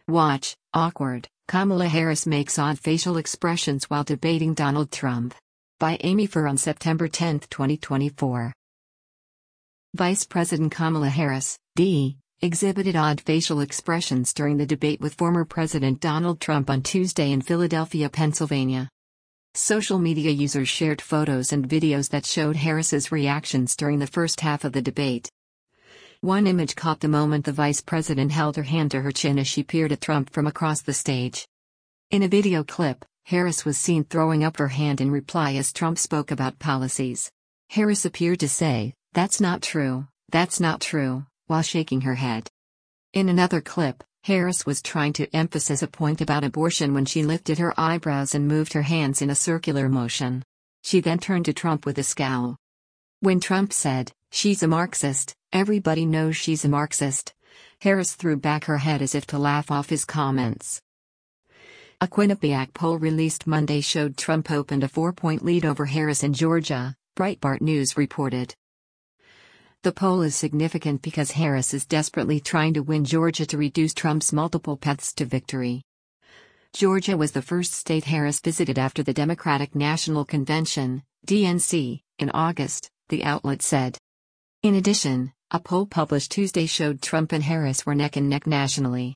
Watch, awkward, Kamala Harris makes odd facial expressions while debating Donald Trump. By Amy Furr on September 10, 2024. Vice President Kamala Harris, D., exhibited odd facial expressions during the debate with former President Donald Trump on Tuesday in Philadelphia, Pennsylvania. Social media users shared photos and videos that showed Harris's reactions during the first half of the debate. One image caught the moment the vice president held her hand to her chin as she peered at Trump from across the stage. In a video clip, Harris was seen throwing up her hand in reply as Trump spoke about policies. Harris appeared to say, "That's not true, while shaking her head. In another clip, Harris was trying to emphasize a point about abortion when she lifted her eyebrows and moved her hands in a circular motion. She then turned to Trump with a scowl. When Trump said, "She's a Marxist, everybody knows she's a Marxist," Harris threw back her head as if to laugh off his comments. A Quinnipiac poll released Monday showed Trump opened a 4-point lead over Harris in Georgia, Breitbart News reported. The poll is significant because Harris is desperately trying to win Georgia to reduce Trump's multiple paths to victory. Georgia was the first state Harris visited after the Democratic National Convention, DNC, in August, the outlet said. In addition, a poll published Tuesday showed Trump and Harris were neck and neck nationally.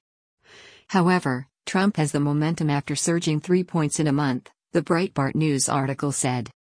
However, Trump has the momentum after surging 3 points in a month, the Breitbart News article said.